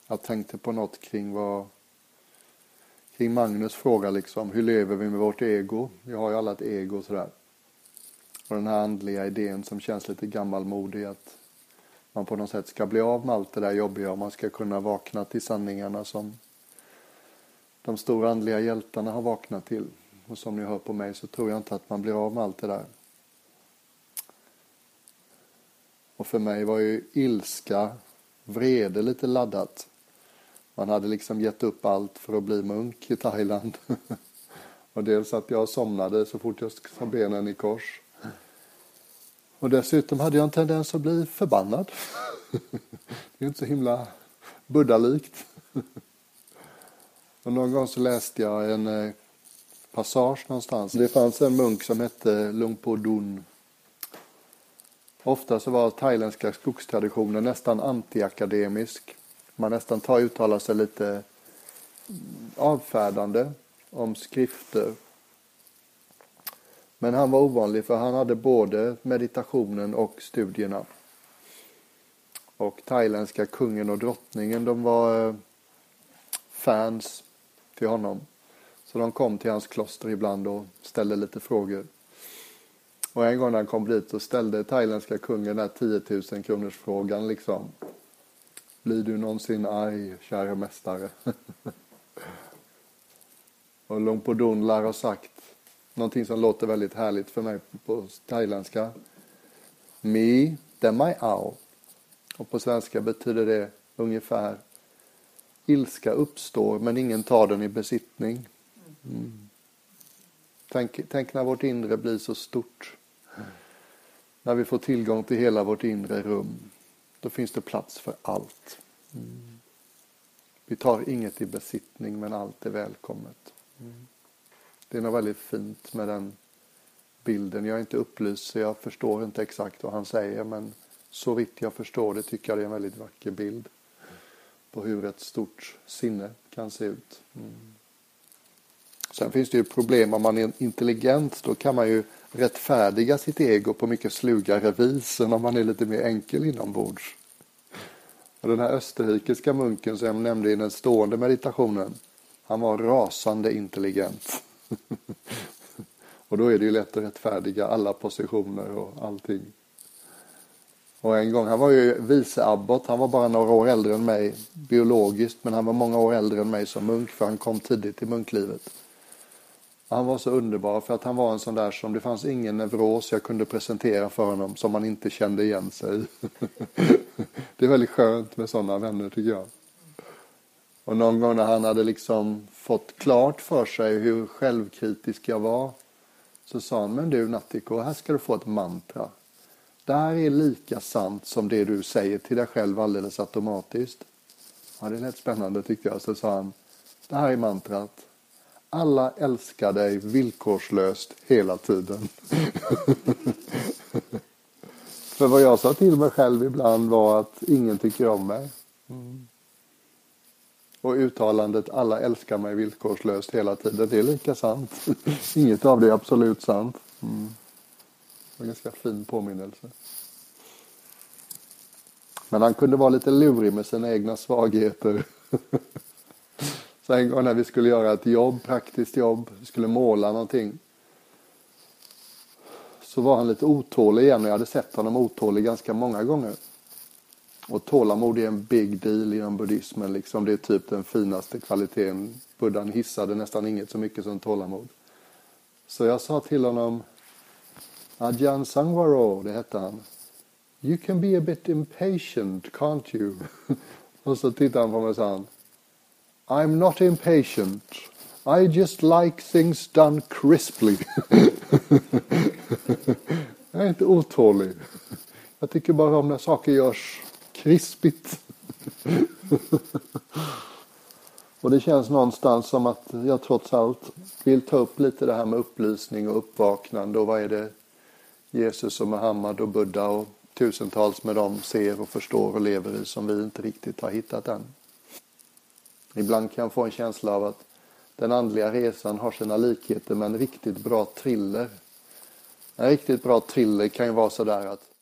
Jag tänkte på något kring Magnus fråga liksom. Hur lever vi med vårt ego? Vi har ju alla ett ego sådär. Och den här andliga idén som känns lite gammalmodig. Att man på något sätt ska bli av med allt det där jobbiga. Och man ska kunna vakna till sanningarna som de stora andliga hjältarna har vaknat till. Och som ni hör på mig så tror jag inte att man blir av med allt det där. Och för mig var ju ilska, vrede lite laddat. Man hade liksom gett upp allt för att bli munk i Thailand. Och dels att jag somnade så fort jag sa benen i kors. Och dessutom hade jag en tendens att bli förbannad. Det är inte så himla buddalikt. Och någon gång så läste jag en passage någonstans. Det fanns en munk som hette Lungpo Dun. Ofta så var thailändska skogstraditionen nästan antiakademisk. Man nästan uttalar sig lite avfärdande om skrifter. Men han var ovanlig för han hade både meditationen och studierna. Och thailändska kungen och drottningen, de var fans till honom. Så de kom till hans kloster ibland och ställde lite frågor. Och en gång när han kom dit så ställde thailändska kungen där 10 000 kronors frågan liksom. Blir du någonsin arg, kära mästare? Och Lungpo Dun lär ha sagt någonting som låter väldigt härligt för mig på thailändska. Mi demai ao. Och på svenska betyder det ungefär ilska uppstår men ingen tar den i besittning. Tänk när vårt inre blir så stort. När vi får tillgång till hela vårt inre rum. Då finns det plats för allt. Vi tar inget i besittning men allt är välkommet. Det är något väldigt fint med den bilden. Jag är inte upplyst så jag förstår inte exakt vad han säger. Men så vitt jag förstår det tycker jag det är en väldigt vacker bild. På hur ett stort sinne kan se ut. Sen finns det ju problem om man är intelligent. Då kan man ju rättfärdiga sitt ego på mycket slugare vis än om man är lite mer enkel inombords. Och den här österrikiska munken som jag nämnde i den stående meditationen. Han var rasande intelligent. Och då är det ju lätt att rättfärdiga alla positioner och allting. Och en gång, han var ju viceabbot. Han var bara några år äldre än mig biologiskt. Men han var många år äldre än mig som munk. För han kom tidigt i munklivet. Han var så underbar för att han var en sån där som det fanns ingen neuros jag kunde presentera för honom som man inte kände igen sig i. Det är väldigt skönt med sådana vänner tycker jag. Och någon gång när han hade liksom fått klart för sig hur självkritisk jag var så sa han, men du Nattiko, här ska du få ett mantra. Det här är lika sant som det du säger till dig själv alldeles automatiskt. Ja, det är lite spännande tyckte jag. Så sa han, det här är mantrat. Alla älskar dig villkorslöst hela tiden. För vad jag sa till mig själv ibland var att ingen tycker om mig. Och uttalandet alla älskar mig villkorslöst hela tiden, det är lika sant. Inget av det är absolut sant. Det var en ganska fin påminnelse. Men han kunde vara lite lurig med sina egna svagheter. Så en gång när vi skulle göra ett jobb, praktiskt jobb, vi skulle måla någonting. Så var han lite otålig igen och jag hade sett honom otålig ganska många gånger. Och tålamod är en big deal inom buddhismen. Liksom. Det är typ den finaste kvaliteten. Buddhan hissade nästan inget så mycket som tålamod. Så jag sa till honom, Ajahn Sangwaro, det hette han. You can be a bit impatient, can't you? Och så tittade han på mig och sa han, I'm not impatient. I just like things done crisply. Jag är inte otålig. Jag tycker bara om när saker görs krispigt. Och det känns någonstans som att jag trots allt vill ta upp lite det här med upplysning och uppvaknande. Och vad är det Jesus och Muhammad och Buddha och tusentals med dem ser och förstår och lever i som vi inte riktigt har hittat än. Ibland kan jag få en känsla av att den andliga resan har sina likheter med en riktigt bra thriller. En riktigt bra thriller kan ju vara sådär att